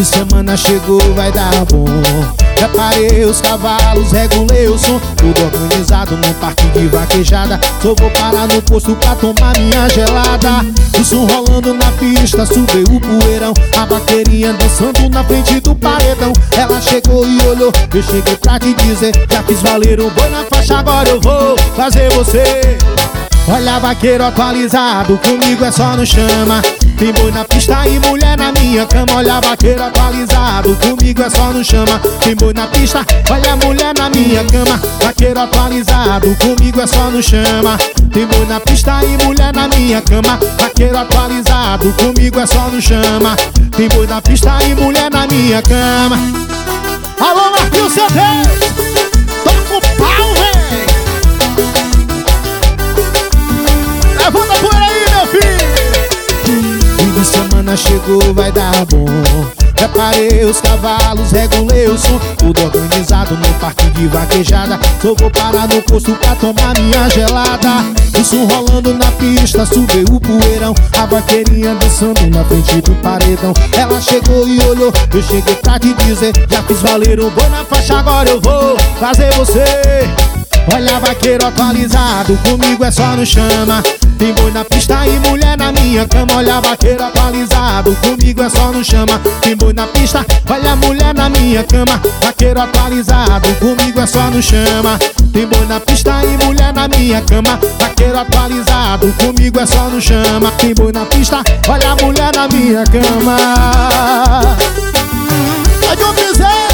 de semana chegou, vai dar bom. Preparei os cavalos, regulei o som, tudo organizado num parque de vaquejada. Só vou parar no posto pra tomar minha gelada. O som rolando na pista, subiu o poeirão. A vaqueirinha dançando na frente do paredão. Ela chegou e olhou, eu cheguei pra te dizer: já fiz valer o boi na faixa, agora eu vou fazer você. Olha, vaqueiro atualizado, comigo é só no chama. Tem boi na pista e mulher na minha cama. Olha, vaqueiro atualizado, comigo é só no chama. Tem boi na pista, olha, mulher na minha cama. Vaqueiro atualizado, comigo é só no chama. Tem boi na pista e mulher na minha cama. Vaqueiro atualizado, comigo é só no chama. Tem boi na pista e mulher na minha cama. Alô, Marquinhos CD, toca o pau, véi. Levanta a poeira aí, meu filho. Fim de semana chegou, vai dar bom. Preparei os cavalos, regulei o som, tudo organizado no parque de vaquejada. Só vou parar no posto pra tomar minha gelada. O som rolando na pista, subiu o poeirão. A vaqueirinha dançando na frente do paredão. Ela chegou e olhou, eu cheguei pra te dizer: já fiz valer o boi na faixa, agora eu vou fazer você. Olha, vaqueiro atualizado, comigo é só no chama. Tem boi na pista e mulher na minha cama. Olha, vaqueiro atualizado, comigo é só no chama. Tem boi na pista, olha, mulher na minha cama. Vaqueiro atualizado, comigo é só no chama. Tem boi na pista e mulher na minha cama. Vaqueiro atualizado, comigo é só no chama. Tem boi na pista, olha, mulher na minha cama. Vai, João Bezerra.